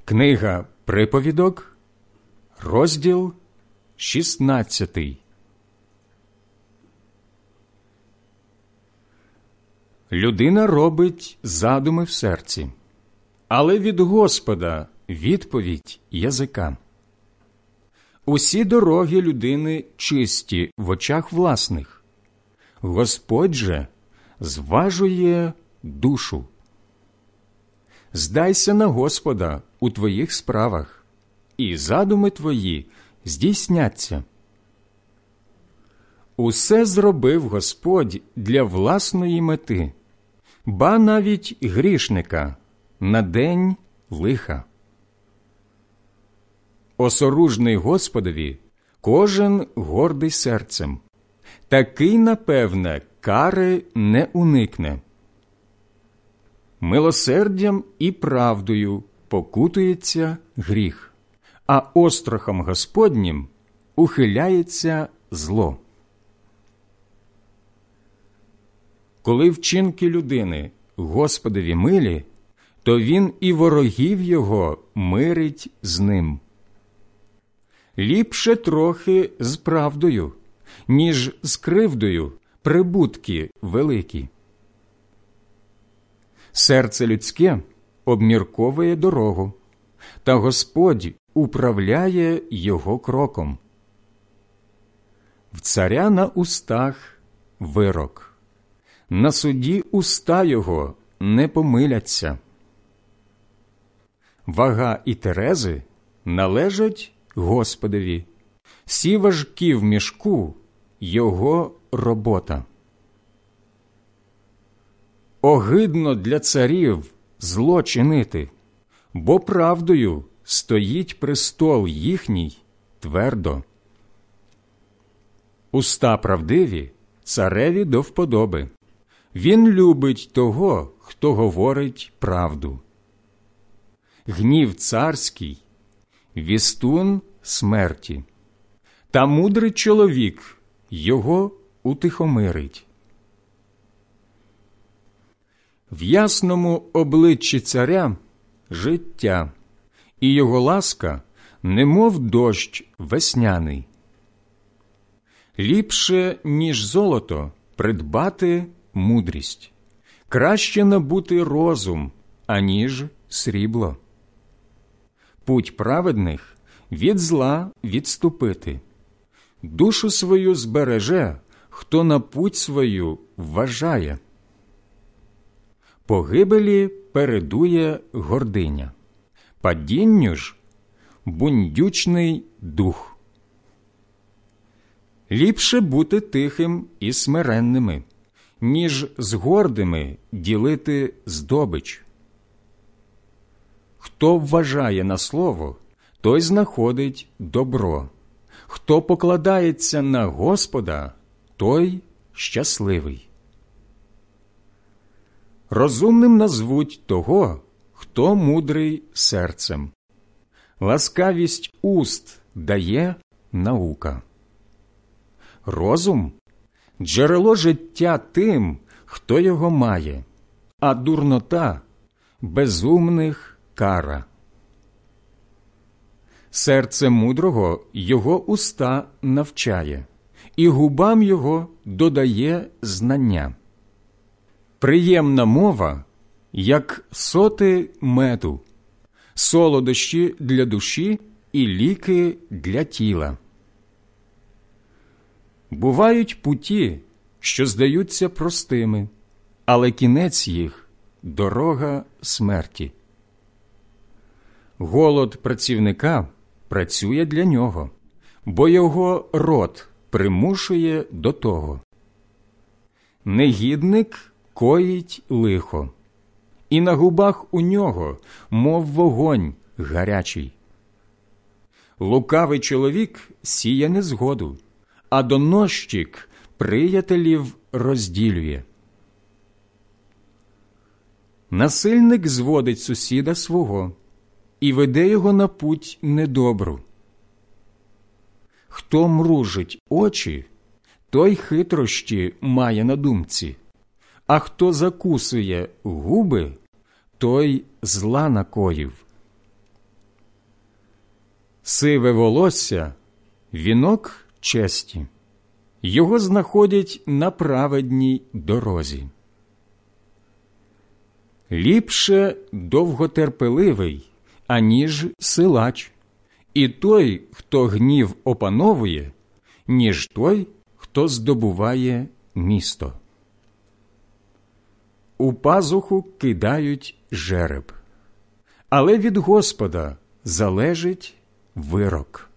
Книга Приповідок, розділ 16. Людина робить задуми в серці, але від Господа відповідь язика. Усі дороги людини чисті в очах власних. Господь же зважує душу. Здайся на Господа у твоїх справах, і задуми твої здійсняться. Усе зробив Господь для власної мети, ба навіть грішника на день лиха. Осоружний Господові кожен гордий серцем, такий, напевне, кари не уникне. Милосердям і правдою покутується гріх, а острахом Господнім ухиляється зло. Коли вчинки людини Господові милі, то він і ворогів його мирить з ним. Ліпше трохи з правдою, ніж з кривдою прибутки великі. Серце людське обмірковує дорогу, та Господь управляє його кроком. В царя на устах вирок, на суді уста його не помиляться. Вага і терези належать Господові, всі важкі в мішку – його робота. Огидно для царів зло чинити, бо правдою стоїть престол їхній твердо. Уста правдиві цареві до вподоби. Він любить того, хто говорить правду. Гнів царський – вістун смерті, та мудрий чоловік його утихомирить. В ясному обличчі царя життя, і його ласка, немов дощ весняний. Ліпше, ніж золото, придбати мудрість, краще набути розум, аніж срібло. Путь праведних від зла відступити. Душу свою збереже, хто на путь свою вважає. Погибелі передує гординя, падінню ж бундючний дух. Ліпше бути тихим і смиренними, ніж з гордими ділити здобич. Хто вважає на слово, той знаходить добро. Хто покладається на Господа, той щасливий. Розумним назвуть того, хто мудрий серцем. Ласкавість уст дає наука. Розум – джерело життя тим, хто його має, а дурнота – безумних кара. Серце мудрого його уста навчає, і губам його додає знання. Приємна мова, як соти меду, солодощі для душі і ліки для тіла. Бувають путі, що здаються простими, але кінець їх – дорога смерті. Голод працівника працює для нього, бо його рот примушує до того. Негідник коїть лихо, і на губах у нього, мов вогонь гарячий. Лукавий чоловік сіє незгоду, а доносчик приятелів розділює. Насильник зводить сусіда свого і веде його на путь недобру. Хто мружить очі, той хитрощі має на думці, а хто закусує губи, той зла накоїв. Сиве волосся – вінок честі, його знаходять на праведній дорозі. Ліпше довготерпеливий, аніж силач, і той, хто гнів опановує, ніж той, хто здобуває місто. У пазуху кидають жереб, але від Господа залежить вирок.